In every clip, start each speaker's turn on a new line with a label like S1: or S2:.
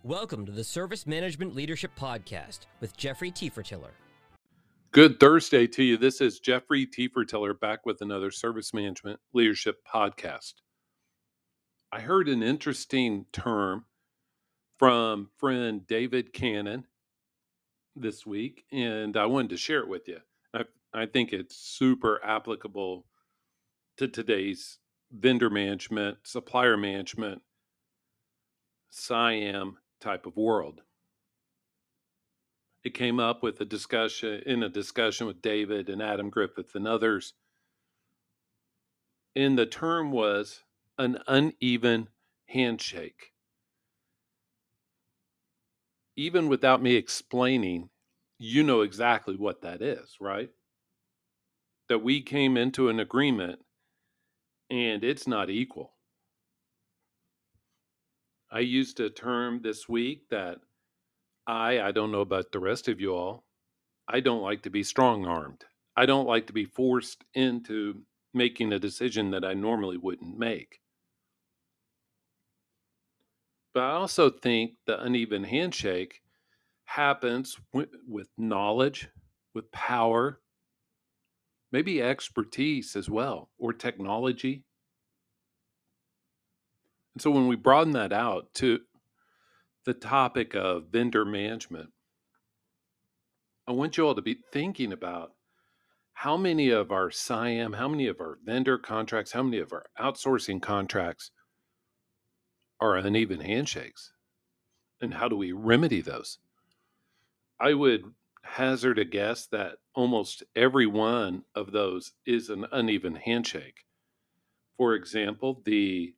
S1: Welcome to the Service Management Leadership Podcast with Jeffrey Tiefertiller.
S2: Good Thursday to you. This is Jeffrey Tiefertiller back with another Service Management Leadership Podcast. I heard an interesting term from friend David Cannon this week, and I wanted to share it with you. I think it's super applicable to today's vendor management, supplier management, SIAM type of world. It came up with a discussion with David and Adam Griffith and others. And the term was an uneven handshake. Even without me explaining, you know exactly what that is, right? That we came into an agreement and it's not equal. I used a term this week that I don't know about the rest of you all, I don't like to be strong-armed. I don't like to be forced into making a decision that I normally wouldn't make. But I also think the uneven handshake happens with knowledge, with power, maybe expertise as well, or technology. And so when we broaden that out to the topic of vendor management, I want you all to be thinking about how many of our SIAM, how many of our vendor contracts, how many of our outsourcing contracts are uneven handshakes, and how do we remedy those? I would hazard a guess that almost every one of those is an uneven handshake. For example, the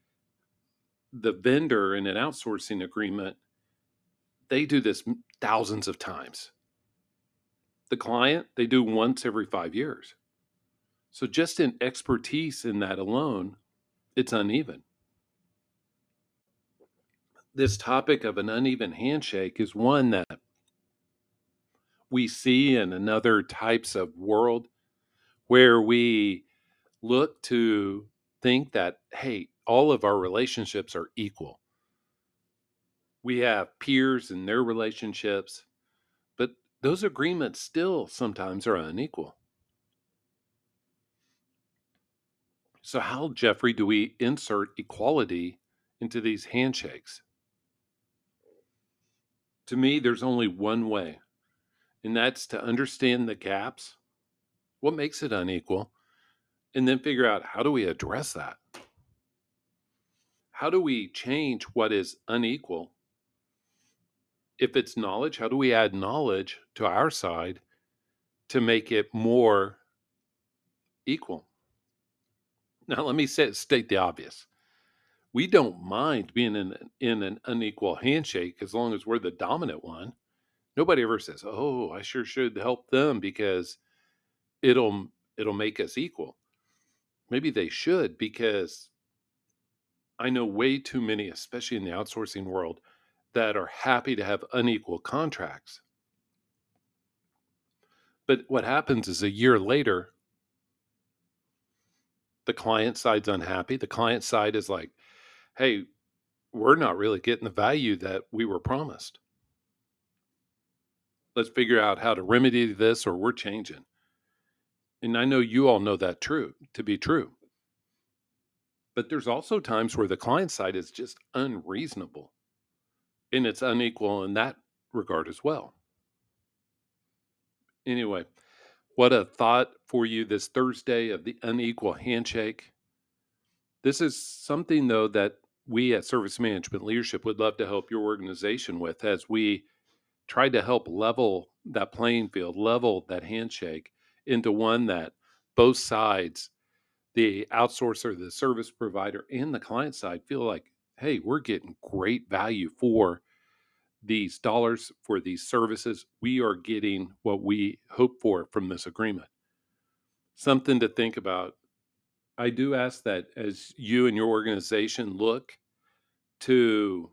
S2: vendor in an outsourcing agreement, they do this thousands of times. The client, they do once every 5 years. So just in expertise in that alone, it's uneven. This topic of an uneven handshake is one that we see in another types of world where we look to think that, hey, all of our relationships are equal. We have peers and their relationships, but those agreements still sometimes are unequal. So how, Jeffrey, do we insert equality into these handshakes? To me, there's only one way, and that's to understand the gaps, what makes it unequal, and then figure out how do we address that? How do we change what is unequal? If it's knowledge, how do we add knowledge to our side to make it more equal? Now, let me state the obvious. We don't mind being in an unequal handshake as long as we're the dominant one. Nobody ever says, "Oh, I sure should help them because it'll make us equal." Maybe they should, because I know way too many, especially in the outsourcing world, that are happy to have unequal contracts. But what happens is a year later, the client side's unhappy. The client side is like, "Hey, we're not really getting the value that we were promised. Let's figure out how to remedy this or we're changing." And I know you all know that to be true. But there's also times where the client side is just unreasonable and it's unequal in that regard as well. Anyway, what a thought for you this Thursday of the unequal handshake. This is something, though, that we at Service Management Leadership would love to help your organization with as we try to help level that playing field, level that handshake into one that both sides, the outsourcer, the service provider, and the client side, feel like, hey, we're getting great value for these dollars, for these services. We are getting what we hope for from this agreement. Something to think about. I do ask that as you and your organization look to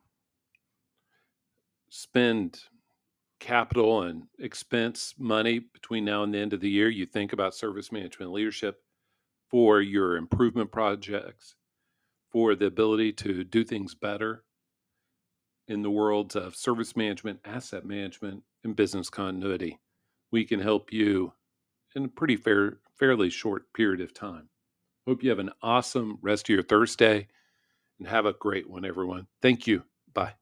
S2: spend capital and expense money between now and the end of the year, you think about service management leadership for your improvement projects, for the ability to do things better. in the worlds of service management, asset management, and business continuity. We can help you in a fairly short period of time. Hope you have an awesome rest of your Thursday and have a great one, everyone. Thank you. Bye.